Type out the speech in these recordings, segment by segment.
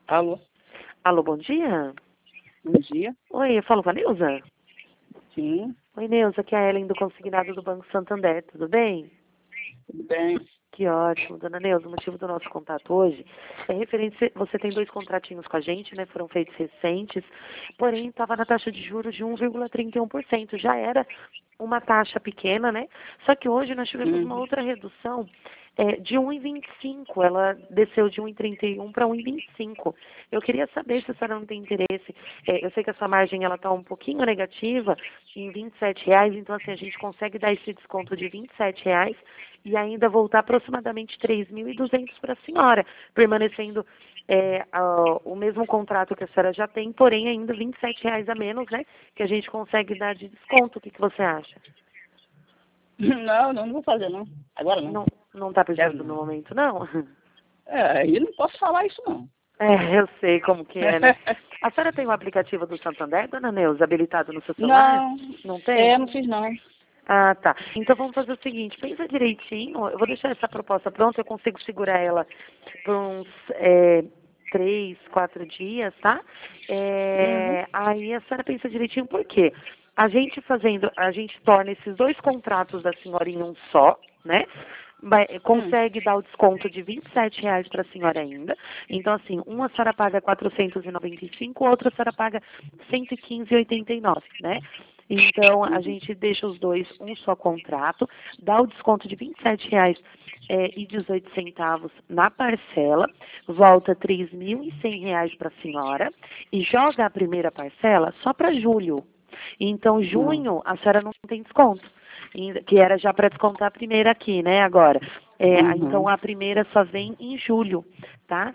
Alô, Alô, bom dia. bom dia. Oi, eu falo com a Neuza? Sim, Oi, Neuza, aqui é a Ellen do Consignado do Banco Santander, tudo bem? tudo bem. Que ótimo, dona Neuza. O motivo do nosso contato hoje é referente, você tem 2 contratinhos com a gente, né? Foram feitos recentes, porém estava na taxa de juros de 1,31%. Já era uma taxa pequena, né? Só que hoje nós tivemos uma outra redução de 1,25. Ela desceu de 1,31 para 1,25. Eu queria saber se a senhora não tem interesse. Eu sei que a sua margem ela está um pouquinho negativa em R$ 27, então assim a gente consegue dar esse desconto de R$ 27 e ainda voltar aproximadamente 3.200 para a senhora, permanecendo o mesmo contrato que a senhora já tem, porém ainda R$ 27 a menos, né? Que a gente consegue dar de desconto. O que você acha? Não vou fazer não. Agora não. Não está Quero precisando no não. momento, não? Eu não posso falar isso não. Eu sei como que é, né? A senhora tem o aplicativo do Santander, dona Neuza, habilitado no seu celular? Não, Não tem? não fiz não. Ah, tá. Então vamos fazer o seguinte, pensa direitinho, eu vou deixar essa proposta pronta, eu consigo segurar ela por uns 3, 4 dias, tá? Uhum. Aí a senhora pensa direitinho por quê? A gente torna esses 2 contratos da senhora em um só, né? Consegue dar o desconto de R$ 27 para a senhora ainda. Então, assim, uma a senhora paga 495, a outra a senhora paga 115,89, né? Então, a gente deixa os dois um só contrato, dá o desconto de R$ 27 e 18 centavos na parcela, volta R$ 3.100 para a senhora e joga a primeira parcela só para julho. Então, Uhum. junho, a senhora não tem desconto, que era já para descontar a primeira aqui, né, agora. Então, Uhum. a primeira só vem em julho, tá?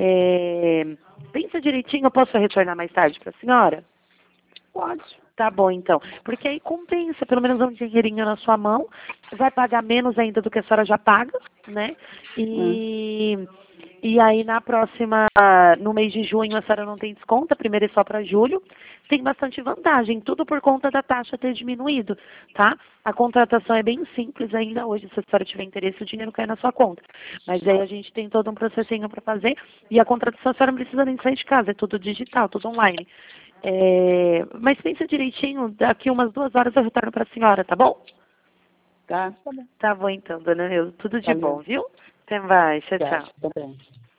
Pensa direitinho, eu posso retornar mais tarde para a senhora? Pode. Tá bom, então. Porque aí compensa, pelo menos um dinheirinho na sua mão, vai pagar menos ainda do que a senhora já paga, né? Hum. E aí na próxima, no mês de junho, a senhora não tem desconto, a primeira é só para julho. Tem bastante vantagem, tudo por conta da taxa ter diminuído, tá? A contratação é bem simples ainda hoje, se a senhora tiver interesse, o dinheiro cai na sua conta. Mas aí a gente tem todo um processinho para fazer e a contratação a senhora não precisa nem sair de casa, é tudo digital, tudo online. Mas pensa direitinho, daqui umas 2 horas eu retorno para a senhora, tá bom? Tá bom. Tá bom então, dona Neuza. Tudo de bom, Valeu. viu? Até mais. Tchau, Tá, tchau. tá bem.